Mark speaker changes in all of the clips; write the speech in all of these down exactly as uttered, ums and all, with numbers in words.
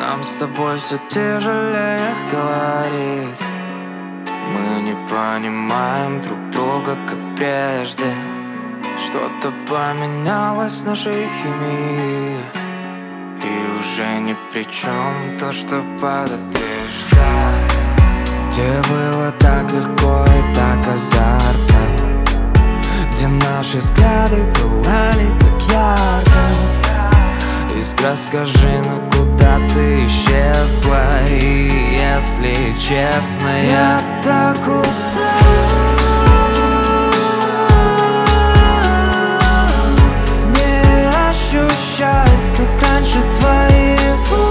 Speaker 1: Нам с тобой все тяжелее говорить. Мы не понимаем друг друга, как прежде. Что-то поменялось в нашей химии, и уже ни при чем то, что подтверждает. Где было так легко и так азартно, где наши взгляды пылали так ярко. Искра, скажи, ну куда ты исчезла? И если честно, я, я так устал не ощущать, как раньше, твоего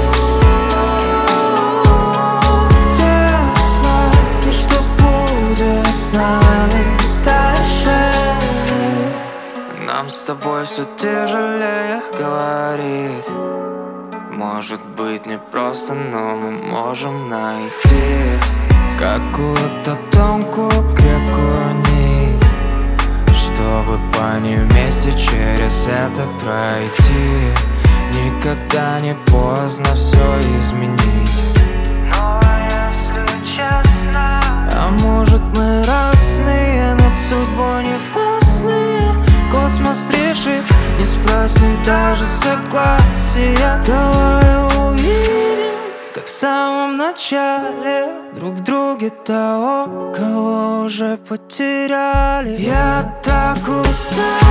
Speaker 1: тепла. И что будет с нами дальше? Нам с тобой все тяжелее говорить. Может быть не просто, но мы можем найти какую-то тонкую, крепкую нить, чтобы по ней вместе через это пройти. Никогда не поздно все изменить. Но если честно, а может мы разные, над судьбой не властные. Космос решит, не спросив даже согласия. Давай увидим, как в самом начале, друг в друге того, кого уже потеряли. Я так устал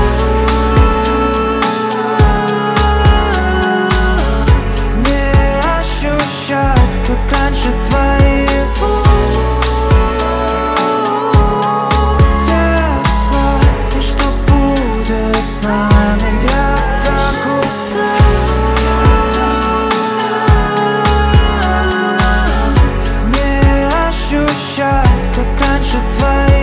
Speaker 1: не ощущать, как раньше, твоего тепла. И что будет с нами? Я так устал не ощущать, как раньше, твоего